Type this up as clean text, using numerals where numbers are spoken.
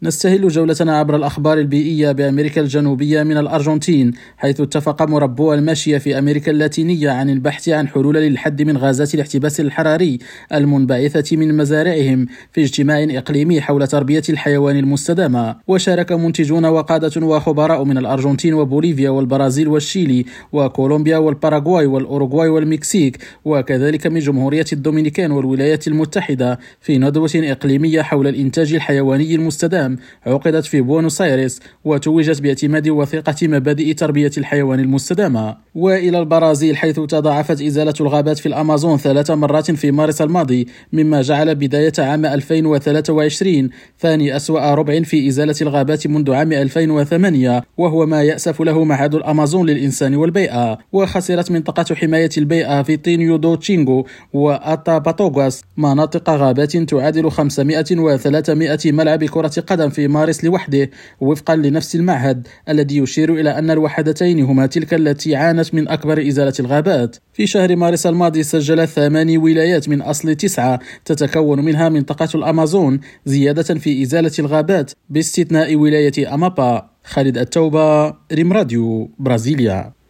نستهل جولتنا عبر الأخبار البيئية بأمريكا الجنوبية من الأرجنتين، حيث اتفق مربو الماشية في أمريكا اللاتينية عن البحث عن حلول للحد من غازات الاحتباس الحراري المنبعثة من مزارعهم في اجتماع إقليمي حول تربية الحيوان المستدامة. وشارك منتجون وقادة وخبراء من الأرجنتين وبوليفيا والبرازيل والشيلي وكولومبيا والباراغواي والأوروغواي والمكسيك، وكذلك من جمهورية الدومينيكان والولايات المتحدة، في ندوة إقليمية حول الإنتاج الحيواني المستدام عقدت في بوينوس آيرس، وتوجت باعتماد وثيقة مبادئ تربية الحيوان المستدامة. وإلى البرازيل، حيث تضاعفت إزالة الغابات في الأمازون 3 مرات في مارس الماضي، مما جعل بداية عام 2023 ثاني أسوأ ربع في إزالة الغابات منذ عام 2008، وهو ما يأسف له معهد الأمازون للإنسان والبيئة. وخسرت منطقة حماية البيئة في تينيو دو تشينغو وأتاباتوغاس مناطق غابات تعادل 500 و300 ملعب كرة قدم في مارس لوحده، وفقا لنفس المعهد الذي يشير إلى أن الوحدتين هما تلك التي عانت من أكبر إزالة الغابات. في شهر مارس الماضي سجلت 8 ولايات من أصل 9 تتكون منها منطقة الأمازون زيادة في إزالة الغابات باستثناء ولاية أمابا. خالد التوبة، ريم راديو، برازيليا.